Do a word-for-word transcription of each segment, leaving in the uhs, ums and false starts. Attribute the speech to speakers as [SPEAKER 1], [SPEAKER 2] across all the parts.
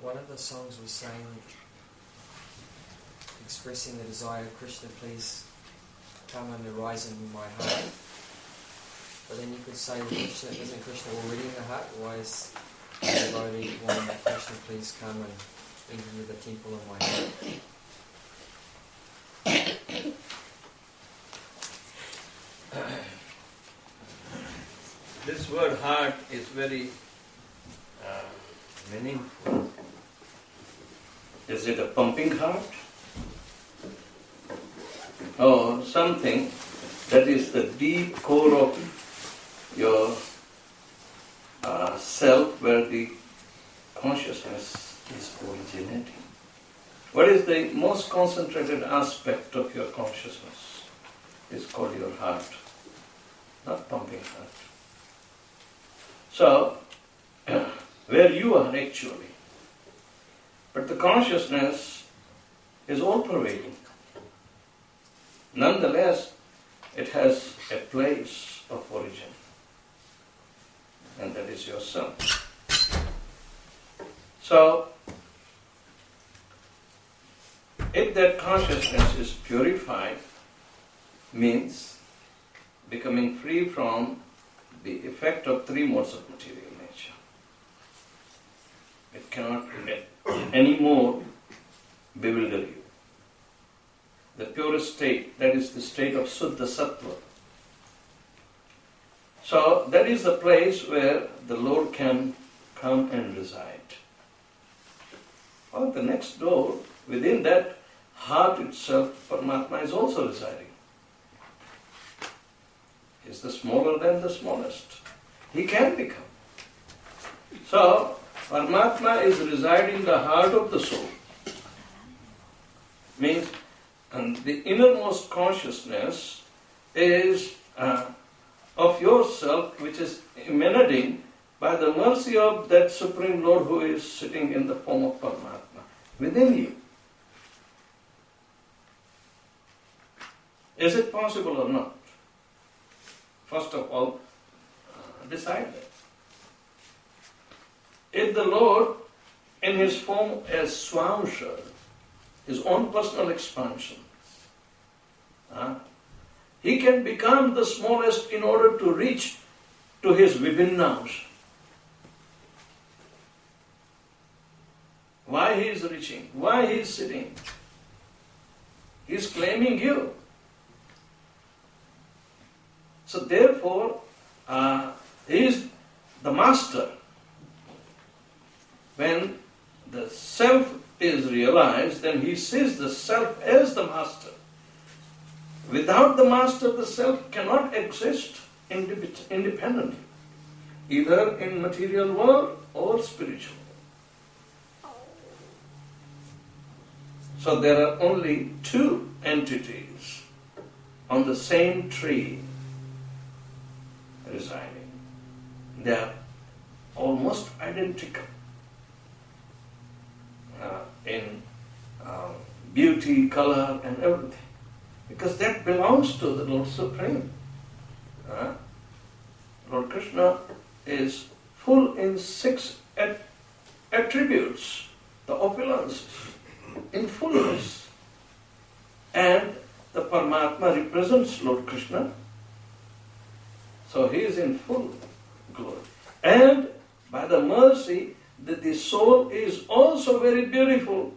[SPEAKER 1] one of the songs was saying, expressing the desire, Krishna, please come and arise in my heart. But then you could say, Krishna, isn't Krishna already in the heart? Why is the devotee wanting Krishna, please come and enter into the temple of my heart?
[SPEAKER 2] This word heart is very uh, meaningful. Is it a pumping heart? Or something that is the deep core of your uh, self where the consciousness is originating? What is the most concentrated aspect of your consciousness? It's called your heart, not pumping heart. So, where you are actually. But the consciousness is all-pervading. Nonetheless, it has a place of origin, and that is yourself. So, if that consciousness is purified, means becoming free from the effect of three modes of material nature. It cannot anymore bewilder you. The purest state, that is the state of Suddha Sattva. So that is the place where the Lord can come and reside. Or the next door, within that heart itself, Paramatma is also residing. He is the smaller than the smallest. He can become. So, Paramatma is residing in the heart of the soul. Means, and the innermost consciousness is uh, of yourself, which is emanating by the mercy of that Supreme Lord who is sitting in the form of Paramatma within you. Is it possible or not? First of all, uh, decide that. If the Lord, in His form as Swamsha, His own personal expansion, uh, He can become the smallest in order to reach to His Vibhinnas. Why He is reaching? Why He is sitting? He is claiming you. So therefore, uh, He is the master. When the self is realized, then He sees the self as the master. Without the master, the self cannot exist independently, either in material world or spiritual. So there are only two entities on the same tree residing. They are almost identical uh, in uh, beauty, color, and everything, because that belongs to the Lord Supreme. Uh, Lord Krishna is full in six at- attributes, the opulence, in fullness, and the Paramatma represents Lord Krishna. So He is in full glory. And by the mercy that the soul is also very beautiful,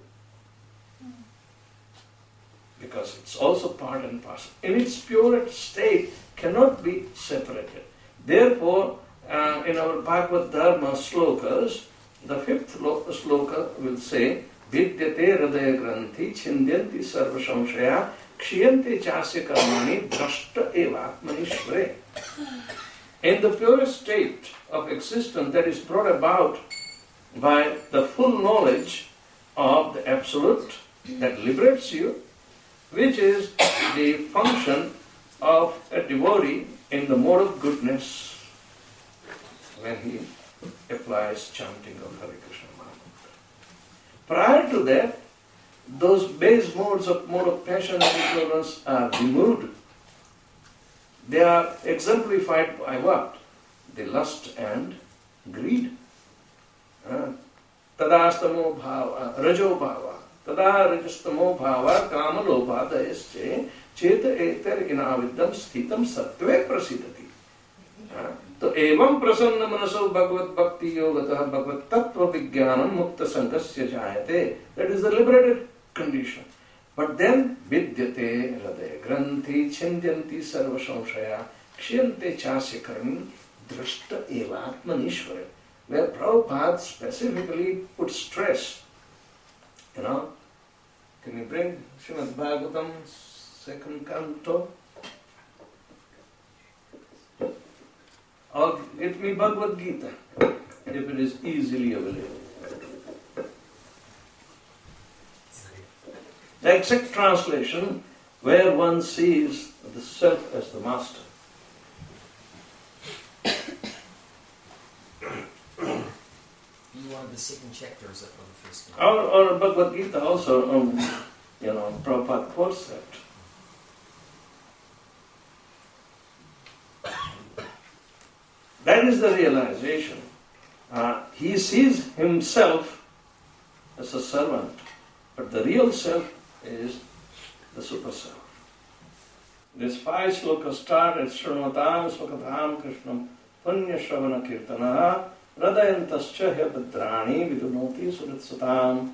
[SPEAKER 2] because it's also part and parcel. In its purest state, cannot be separated. Therefore, uh, in our Bhagavad Dharma slokas, the fifth sloka will say, Vidyate hridaya granthi chindyanti sarva samshaya kshiyante chasya karmani drashta eva atmanishvare. In the purest state of existence that is brought about by the full knowledge of the Absolute that liberates you, which is the function of a devotee in the mode of goodness when he applies chanting of Hare Krishna Mahamantra. Prior to that, those base modes of mode of passion and ignorance are removed. They are exemplified by what? The lust and greed. Tada tamastamo bhava, rajo bhava, tada rajastamo bhava, kama lobha dayasche, cheta eter inaviddam sthitam sattve prasidati. तो एवं प्रसन्न मनसो भगवत भक्ति योगतः भगवत तत्व विज्ञानम मुक्त संकस्य जायते. That is the liberated condition. But then vidyate hृदय ग्रंथि छिन्द्यन्ति सर्व संशया क्षयन्ते चास्य कर्मी drashta eva atmanishvara, where Prabhupada specifically put stress. You know, can you bring Srimad Bhagavatam, second canto? Or get me Bhagavad Gita, if it is easily available. The exact translation, where one sees the self as the master.
[SPEAKER 1] You wanted the second chapter, is it, or the first one?
[SPEAKER 2] Or, or Bhagavad Gita also, um, you know, Prabhupada quotes that. That is the realization. Uh, he sees himself as a servant, but the real self is the super self. This five slokas start at Shrunvatam Swakatam Krishnam Punya Shravana Kirtana Radayantascha Bhadrani Vidunoti Suritsatam.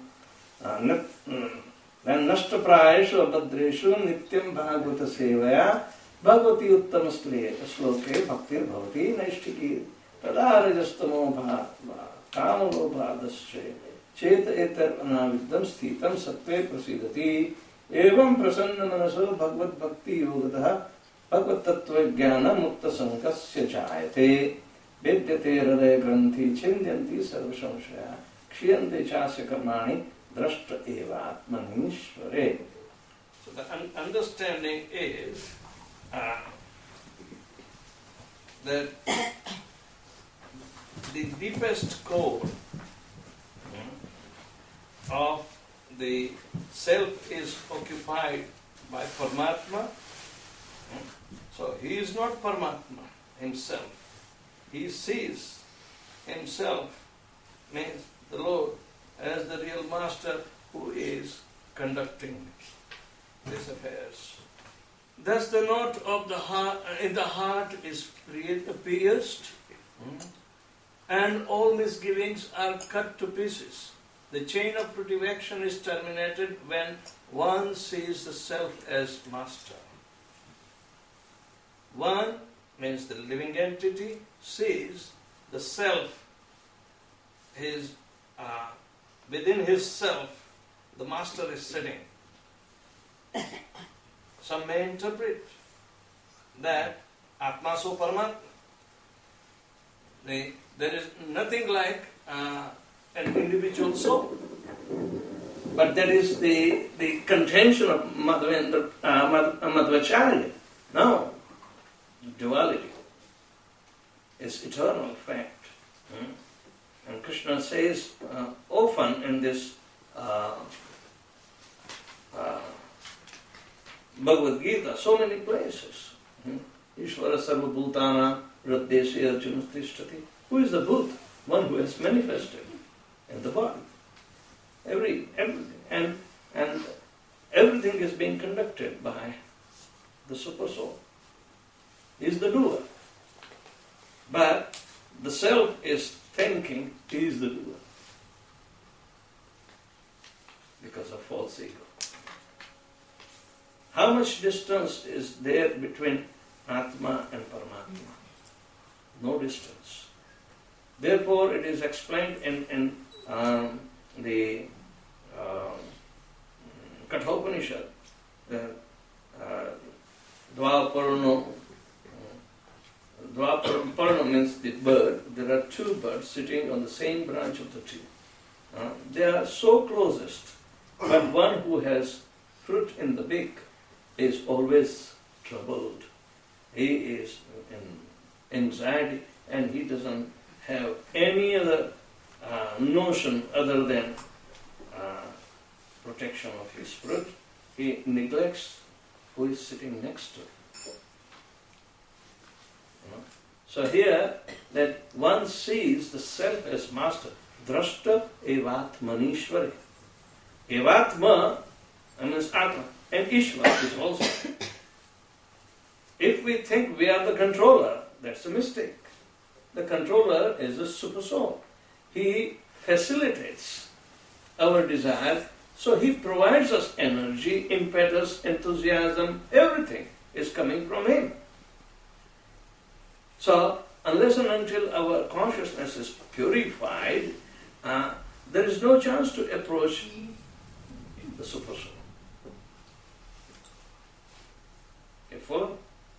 [SPEAKER 2] Then Nashtaprayeshu Abhadreshu Nityam Bhagavata Sevaya Bhagavati Uttama Sloke Bhaktir Bhavati Naishtiki Tada Rajastamo Kamalo Bhadasche Cheta Eter Anaviddam Sthitam Sattve Prasidati Evam Prasanna Manaso Bhagavad Bhakti Yogatah Bhagavad Tattva Jnana Mutta Sankasya Jayate Vidyate Hridaya Granthi Chindyanti Sarva Samshaya Kshiyante Chasya Karmani Drashta Eva Atmanishvare. So the un- understanding is uh, that the deepest core of the self is occupied by Paramatma. So he is not Paramatma himself. He sees himself, means the Lord, as the real master who is conducting these affairs. Thus the knot of the heart in the heart is pierced, and all misgivings are cut to pieces. The chain of protection is terminated when one sees the self as master. One means the living entity sees the self, his uh, within his self, the master is sitting. Some may interpret that Atma so Paramatma. The, there is nothing like uh, an individual soul. But that is the, the contention of Madhavendra, uh, Madh, Madhvacharya. No. Duality is eternal fact. Hmm? And Krishna says uh, often in this uh, uh, Bhagavad Gita, so many places. Hmm? Ishvara sarva bhutana raddeshe arjuna tishtati. Who is the Bhut? One who has manifested in the body. Every, everything. And, and everything is being conducted by the Super Soul. He is the doer. But the self is thinking he is the doer. Because of false ego. How much distance is there between Atma and Paramatma? No distance. Therefore, it is explained in, in um, the uh, Kathopanishad, the uh, Dvaparno. Dvaparno means the bird. There are two birds sitting on the same branch of the tree. Uh, they are so closest, but one who has fruit in the beak is always troubled. He is in anxiety and he doesn't have any other uh, notion other than uh, protection of his fruit. He neglects who is sitting next to him. You know? So here, that one sees the self as master. Drashta evatmanishwari. Evatma means Atma, and Ishvara is also. If we think we are the controller, that's a mistake. The controller is a super soul. He facilitates our desire, so he provides us energy, impetus, enthusiasm, everything is coming from him. So, unless and until our consciousness is purified, uh, there is no chance to approach the super soul. You follow?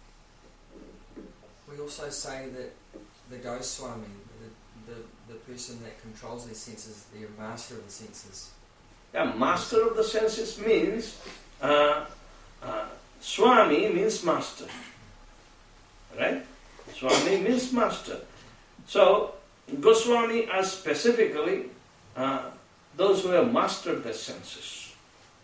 [SPEAKER 1] We also say that the Goswami, the, the, the person that controls their senses, the master of the senses.
[SPEAKER 2] Yeah, master of the senses means, uh, uh, Swami means master. Right? Swami means master. So, Goswami are specifically uh, those who have mastered their senses.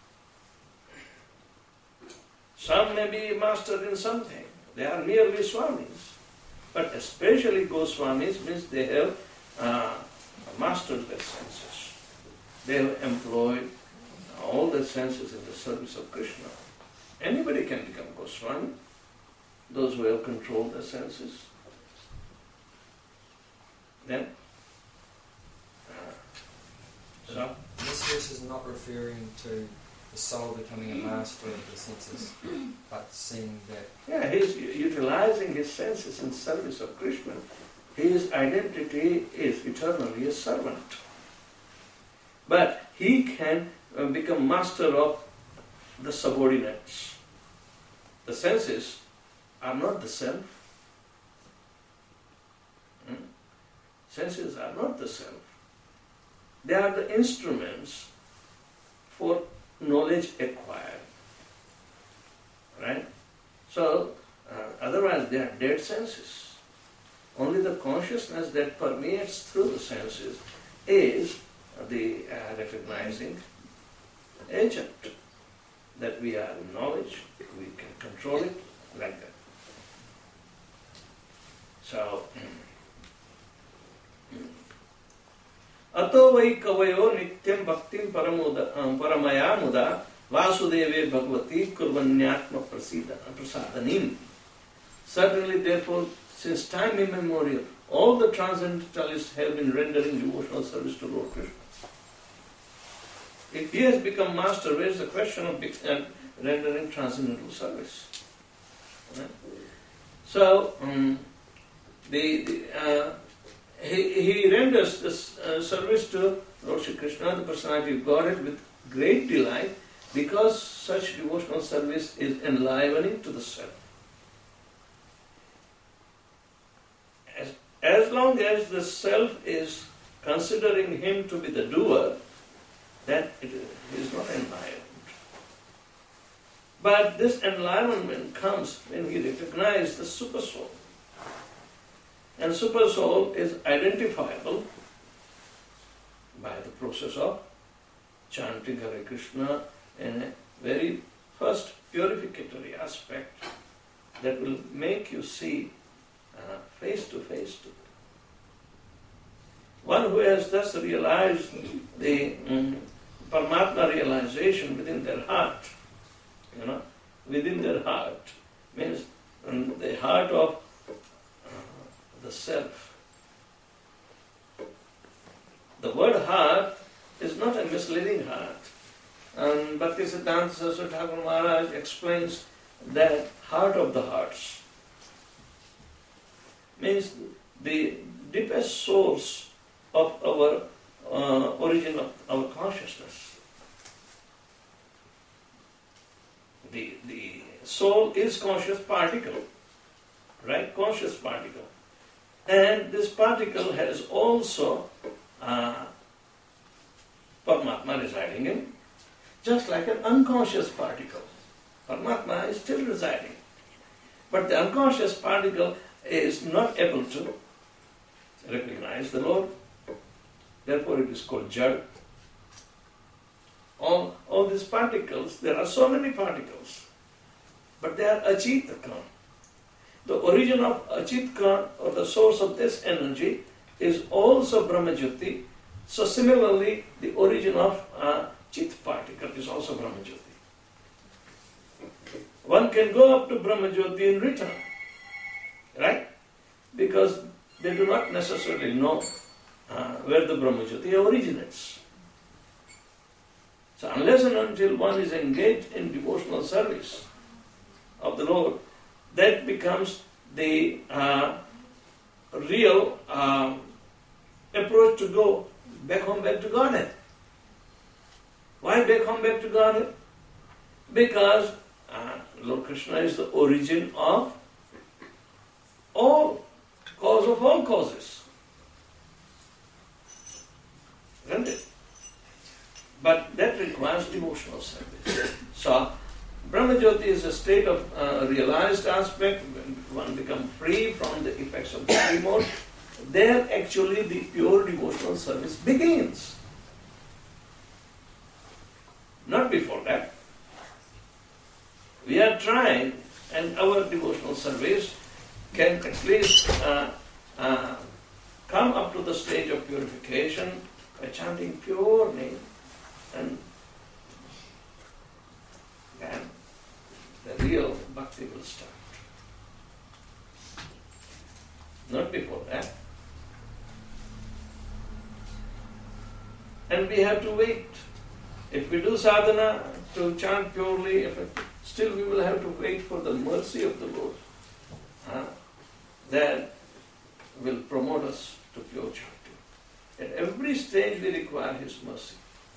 [SPEAKER 2] Some may be mastered in something. They are merely Swamis. But especially Goswamis means they have uh, mastered their senses. They have employed all their senses in the service of Krishna. Anybody can become Goswami, those who have controlled their senses. Then, uh, so
[SPEAKER 1] this verse is not referring to the soul becoming a master of the senses, but seeing that...
[SPEAKER 2] Yeah, he's utilizing his senses in service of Krishna. His identity is eternally a servant. But he can uh, become master of the subordinates. The senses are not the self. Hmm? Senses are not the self. They are the instruments for knowledge acquired. Right? So, uh, otherwise they are dead senses. Only the consciousness that permeates through the senses is the uh, recognizing agent. That we are in knowledge, we can control it like that. So, Ato vai kavayo nityam bhaktim paramaya muda vasudeve bhagavati kurvanyatma prasadanim. Certainly, therefore, since time immemorial, all the transcendentalists have been rendering devotional service to Lord Krishna. If he has become master, where is the question of rendering transcendental service? Right? So, um, the, the uh, he, he renders this uh, service to Lord Shri Krishna, the personality of Godhead, with great delight, because such devotional service is enlivening to the self. As, as long as the self is considering him to be the doer, then it is not enlivened. But this enlivenment comes when he recognizes the super soul. And super soul is identifiable by the process of chanting Hare Krishna in a very first purificatory aspect that will make you see uh, face to face to it. One who has thus realized the um, Paramatma realization within their heart, you know, within their heart, means um, the heart of uh, the self. The word heart is not a misleading heart. And Bhaktisiddhanta Saraswati Thakur Maharaj explains that heart of the hearts means the deepest source of our uh, origin of our consciousness. The, the soul is conscious particle, right? Conscious particle. And this particle has also uh, Paramatma residing in, just like an unconscious particle. Paramatma is still residing. But the unconscious particle is not able to recognize the Lord. Therefore it is called Jad. All, all these particles, there are so many particles, but they are Ajit Khan. The origin of Ajit Khan, or the source of this energy, is also Brahmajyoti, So similarly, the origin of uh, Chit particle is also Brahmajyoti. One can go up to Brahmajyoti in return, right? Because they do not necessarily know uh, where the Brahmajyoti originates. So unless and until one is engaged in devotional service of the Lord, that becomes the uh, real uh, approach to go back home, back to Godhead. Why back home, back to Godhead? Because uh, Lord Krishna is the origin of all, cause of all causes. Isn't it? But that requires devotional service. So, Brahmajyoti is a state of uh, realized aspect, when one becomes free from the effects of the body mode. There actually the pure devotional service begins. Not before that. We are trying, and our devotional service can at least uh, uh, come up to the stage of purification by chanting pure name. And then the real bhakti will start. Not before that. And we have to wait. If we do sadhana to chant purely, if it, still we will have to wait for the mercy of the Lord. Uh, that will promote us to pure chanting. At every stage we require His mercy.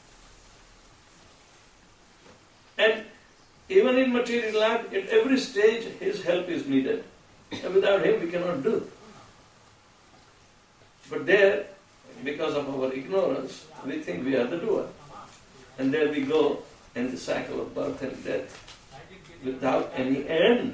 [SPEAKER 2] And even in material life, at every stage His help is needed. And without Him we cannot do. But there, because of our ignorance, we think we are the doer. And there we go in the cycle of birth and death without any end.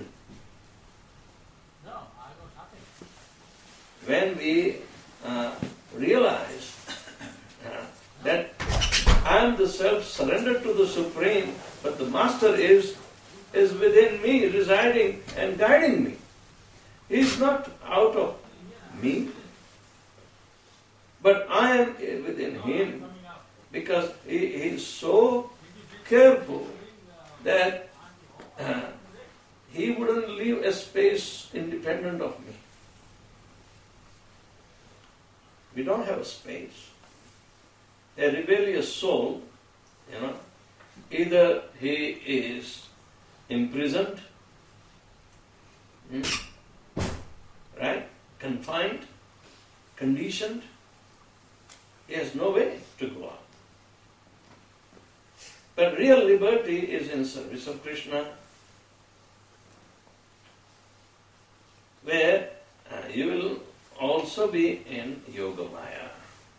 [SPEAKER 2] When we uh, realize uh, that I am the self surrendered to the Supreme, but the Master is, is within me, residing and guiding me. He is not out of me, but I am within Him, because He, he is so careful that uh, He wouldn't leave a space independent of me. We don't have a space. A rebellious soul, you know, either he is imprisoned, hmm, right, confined, conditioned, he has no way to go out. But real liberty is in service of Krishna, where uh, you will also be in Yoga Maya.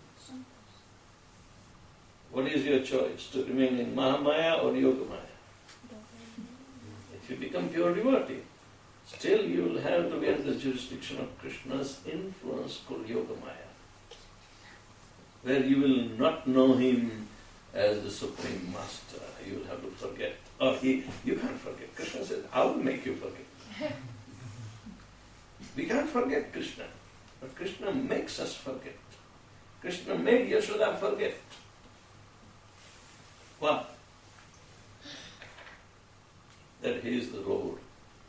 [SPEAKER 2] What is your choice? To remain in Mahamaya or Yoga Maya? If you become pure devotee, still you will have to be under the jurisdiction of Krishna's influence called Yoga Maya, where you will not know Him as the Supreme Master. You will have to forget. Or he, you can't forget. Krishna says, I will make you forget. We can't forget Krishna. But Krishna makes us forget. Krishna made Yashoda forget. What? That He is the Lord.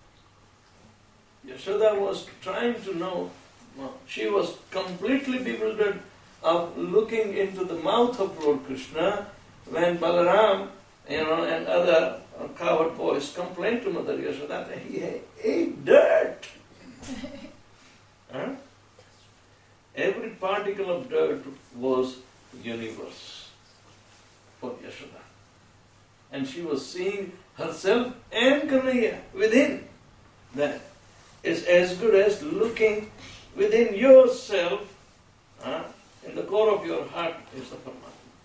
[SPEAKER 2] Yashoda was trying to know, she was completely bewildered of looking into the mouth of Lord Krishna when Balaram, you know, and other coward boys complained to Mother Yashoda that he ate dirt. Huh? Every particle of dirt was universe for Yashoda. And she was seeing herself and Kanhaiya within. That is as good as looking within yourself. Huh? In the core of your heart is the Paramatma.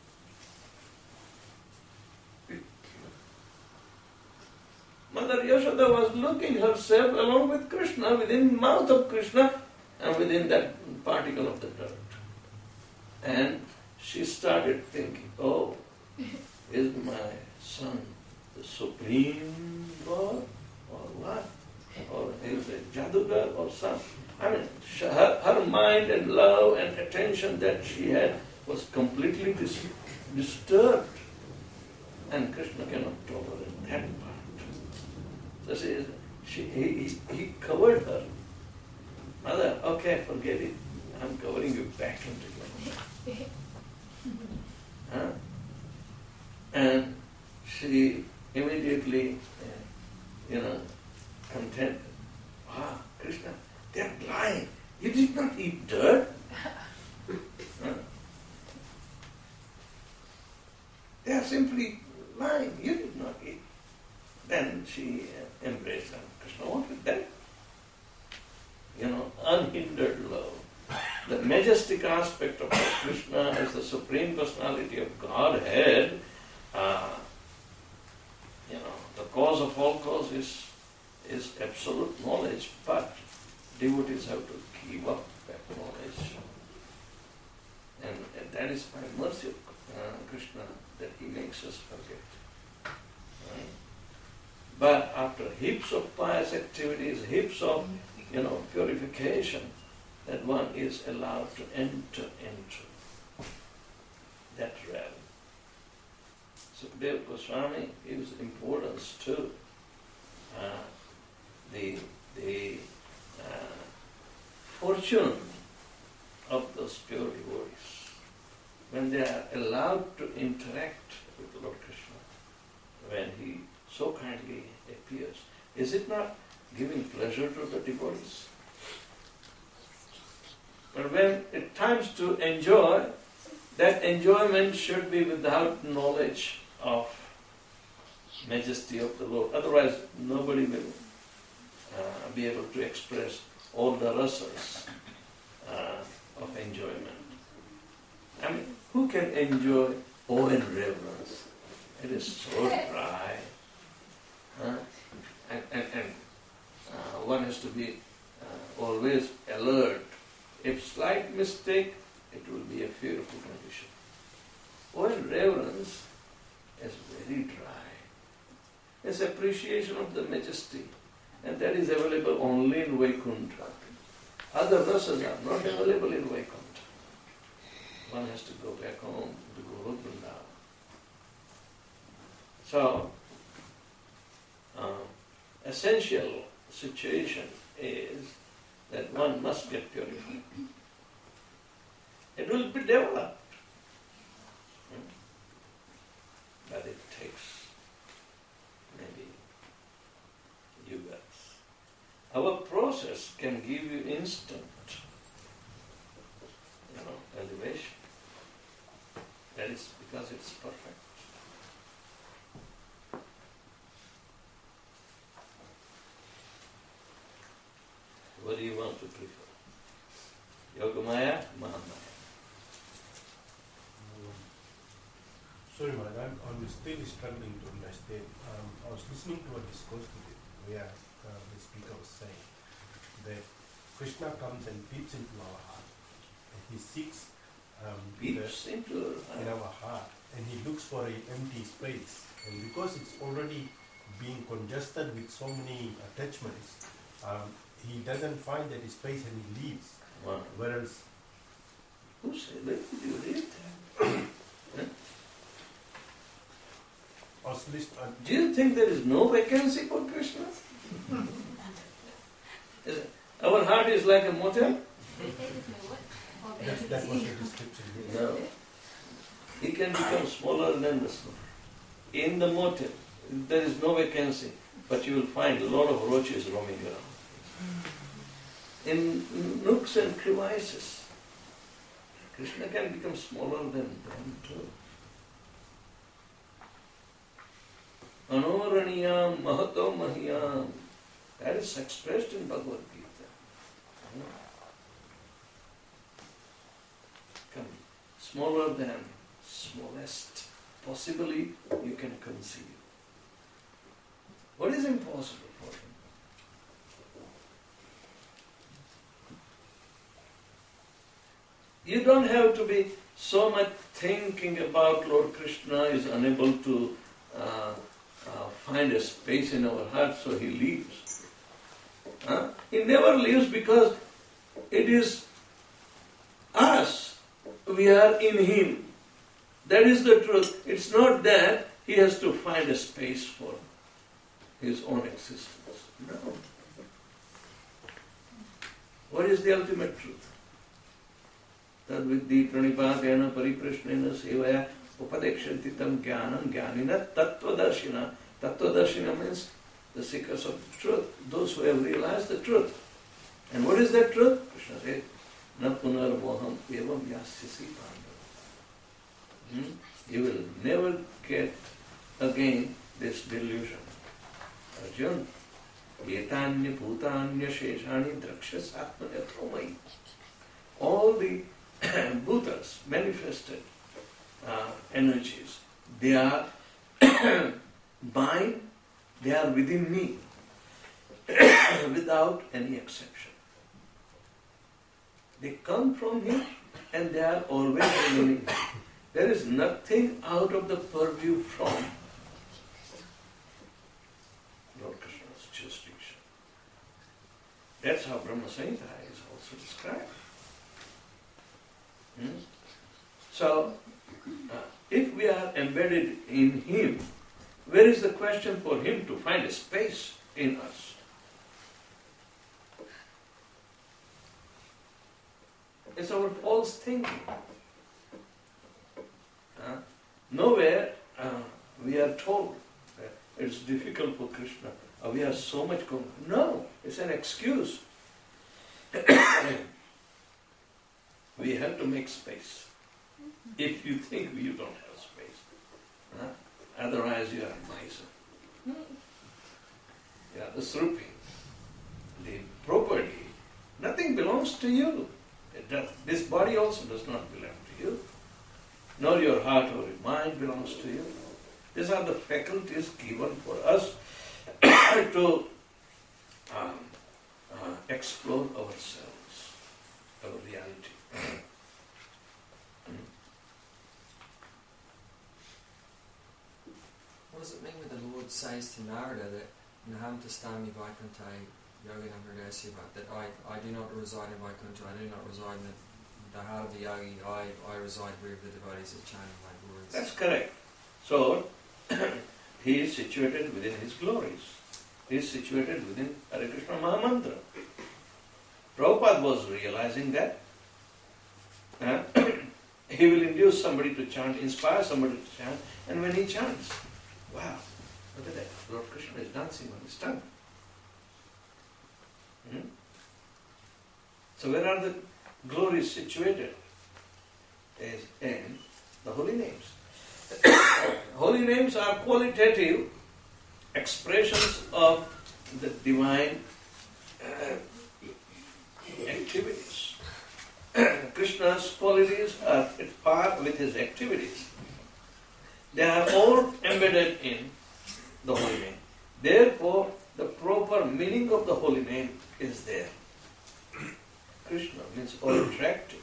[SPEAKER 2] Mother Yashoda was looking herself along with Krishna within the mouth of Krishna and within that particle of the dirt. And she started thinking, oh, is my son the Supreme Lord or what? Or is it Jadugar or something? I mean, her, her mind and love and attention that she had was completely dis- disturbed. And Krishna cannot tolerate that part. So she, she, he, he covered her. Mother, okay, forget it. I'm covering you back into your huh? And she immediately, uh, you know, content. Ah, Krishna, they are lying. You did not eat dirt. Huh? They are simply lying. You did not eat. Then she uh, embraced them. Krishna wanted that. You know, unhindered love. The majestic aspect of Krishna as the Supreme Personality of Godhead, uh, you know, the cause of all cause is, is absolute knowledge, but devotees have to give up that knowledge. And, and that is by mercy of uh, Krishna that he makes us forget. Right? But after heaps of pious activities, heaps of, you know, purification, that one is allowed to enter into that realm. Sukadeva Goswami gives importance to uh, the, the uh, fortune of those pure devotees when they are allowed to interact with Lord Krishna, when he so kindly appears. Is it not giving pleasure to the devotees? But when it times to enjoy, that enjoyment should be without knowledge of majesty of the Lord. Otherwise, nobody will uh, be able to express all the rasas uh, of enjoyment. I mean, who can enjoy awe and reverence? It is so dry. Huh? And, and, and uh, one has to be uh, always alert. If slight mistake, it will be a fearful condition. Awe and reverence is very dry. It's appreciation of the majesty, and that is available only in Vaikuntha. Other rasas are not available in Vaikuntha. One has to go back home to Guru Vrindavan. So, uh, essential situation is that one must get purified. It will be developed. Hmm? But it takes maybe yugas. Our process can give you instant, you know, elevation. That is because it's perfect. What do you want to prefer? Yogamaya, Mahamaya?
[SPEAKER 3] Um, sorry, Maharaj, I'm, I'm still struggling to understand. Um, I was listening to a discourse today where uh, the speaker was saying that Krishna comes and peeps into our heart. And he seeks um,
[SPEAKER 2] peeps
[SPEAKER 3] the,
[SPEAKER 2] into
[SPEAKER 3] in our heart. And he looks for an empty space. And because it's already being congested with so many attachments, um, he doesn't find that space and he leaves.
[SPEAKER 2] Wow.
[SPEAKER 3] Whereas,
[SPEAKER 2] who said that? Did you read that?
[SPEAKER 3] uh,
[SPEAKER 2] Do you think there is no vacancy for Krishna? Is it? Our heart is like a motel?
[SPEAKER 3] that, that was the description. Yes.
[SPEAKER 2] No. He can become smaller than the snow. In the motel, there is no vacancy, but you will find a lot of roaches roaming around. In nooks and crevices, Krishna can become smaller than them too. Anoraniyam mahato mahiyam. That is expressed in Bhagavad Gita. Come, smaller than smallest. Possibly you can conceive. What is impossible for him? You don't have to be so much thinking about Lord Krishna is unable to uh, uh, find a space in our heart, so he leaves. Huh? He never leaves because it is us. we are in Him. That is the truth. It's not that he has to find a space for his own existence. No. What is the ultimate truth? Tad viddhi pranipadena pariprashnena sevaya upadekshanti tam jnanam jnanina tattvadarshina. Tattvadarshina means the seekers of the truth, those who have realized the truth. And what is that truth? Krishna says, na punarmoham evam yasyasi pandava. Hmm? You will never get again this delusion. Arjun, etanya bhutanya sheshani drakshas atmanyatromai. All the bhutas, manifested uh, energies, they are mine, they are within me, without any exception. They come from Him and they are always remaining. There is nothing out of the purview from Lord Krishna's jurisdiction. That's how Brahma Samhita is also described. Hmm? So, uh, if we are embedded in Him, where is the question for Him to find a space in us? It's our false thinking. Uh, nowhere uh, we are told that it's difficult for Krishna, or we have so much going. No, it's an excuse. We have to make space. If you think you don't have space, uh, otherwise you are a miser. You are usurping the property. Nothing belongs to you. It does, this body also does not belong to you. Nor your heart or your mind belongs to you. These are the faculties given for us to um, uh, explore ourselves, our reality.
[SPEAKER 1] What does it mean when the Lord says to Narada that Naham Tastami Vaikuntha Yoginam Hridayasiva, that I, I do not reside in Vaikuntha, I do not reside in the, the heart of the yogi, I, I reside wherever the devotees are chanting my glories.
[SPEAKER 2] That's correct. So, he is situated within his glories. He is situated within Hare Krishna Mahamantra. Prabhupada was realizing that. Uh, he will induce somebody to chant, inspire somebody to chant, and when he chants, wow, look at that, Lord Krishna is dancing on his tongue. Hmm? So where are the glories situated? Is in the holy names. Holy names are qualitative expressions of the divine uh, activities. Krishna's qualities are at par with his activities. They are all embedded in the holy name. Therefore, the proper meaning of the holy name is there. Krishna means all attractive.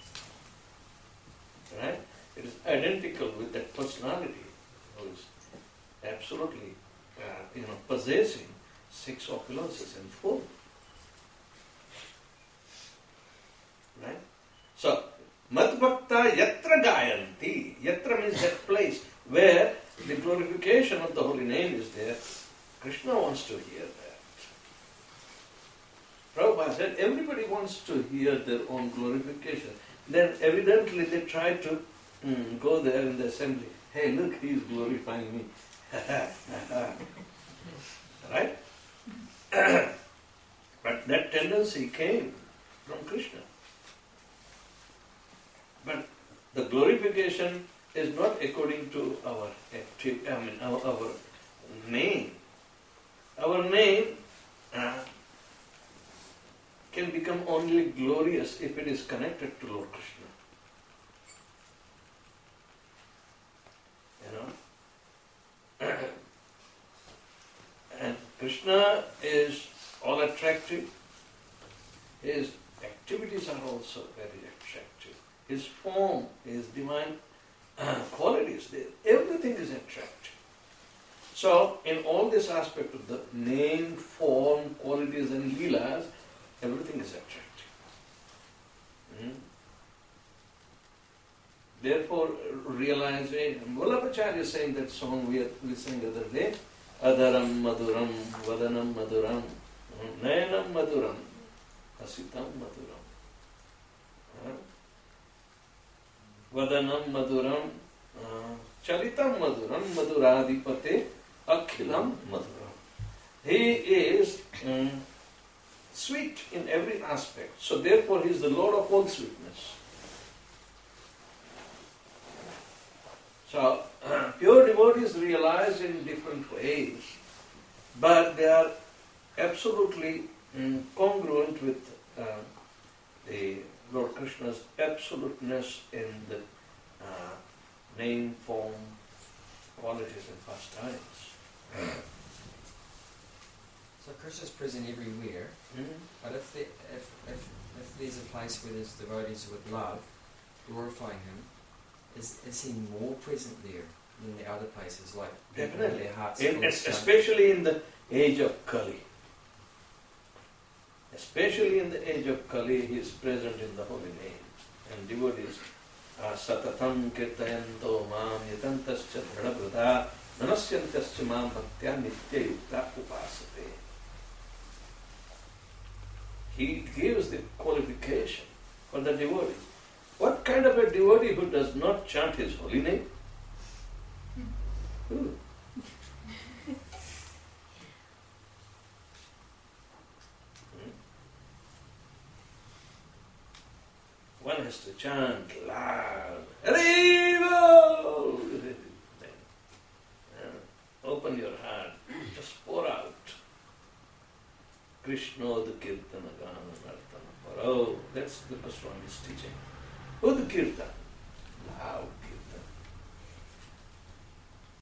[SPEAKER 2] Right? It is identical with that personality who is absolutely uh, you know, possessing six opulences in full. Right? So, Madbhakta yatra gayanti. Yatra means that place where the glorification of the holy name is there. Krishna wants to hear that. Prabhupada said everybody wants to hear their own glorification. Then evidently they try to mm, go there in the assembly. Hey, look, he is glorifying me. Right? But that tendency came from Krishna. But the glorification is not according to our active, I mean, our, our name. Our name uh, can become only glorious if it is connected to Lord Krishna. You know? And Krishna is all attractive. His activities are also very attractive. His form, his divine uh, qualities, they, everything is attractive. So, in all this aspect of the name, form, qualities and leelas, everything is attractive. Hmm? Therefore, realizing, Vallabhacharya is saying that song we, we sang the other day, Adaram Maduram, Vadanam Maduram, Nayanam Maduram, Asitam Maduram. Huh? Vadanam Maduram, uh, Charitam Maduram, Maduradipate, Akhilam Maduram. He is um, sweet in every aspect. So therefore he is the Lord of all sweetness. So uh, pure devotees realize in different ways, but they are absolutely um, congruent with uh, the Lord Krishna's absoluteness in the uh, name, form, qualities and pastimes.
[SPEAKER 1] So Krishna's present everywhere,
[SPEAKER 2] Mm-hmm.
[SPEAKER 1] but if, there, if, if, if there's a place where there's devotees with love, glorifying him, is, is he more present there than the other places, like people with their hearts
[SPEAKER 2] In,
[SPEAKER 1] full of
[SPEAKER 2] es-
[SPEAKER 1] junk?
[SPEAKER 2] especially in the age of Kali. Especially in the age of Kali, he is present in the holy name. And devotees are satatam kirtayanto mam yatantascha dhranabhrata nanasyantascha mam bhaktya nitya yukta upasate. He gives the qualification for the devotee. What kind of a devotee who does not chant his holy name? Who? One has to chant loud. Haribo! Open your heart. Just pour out. Krishna Udkirtana Gana Nartana. Oh, that's the Goswami's teaching. Udkirtana.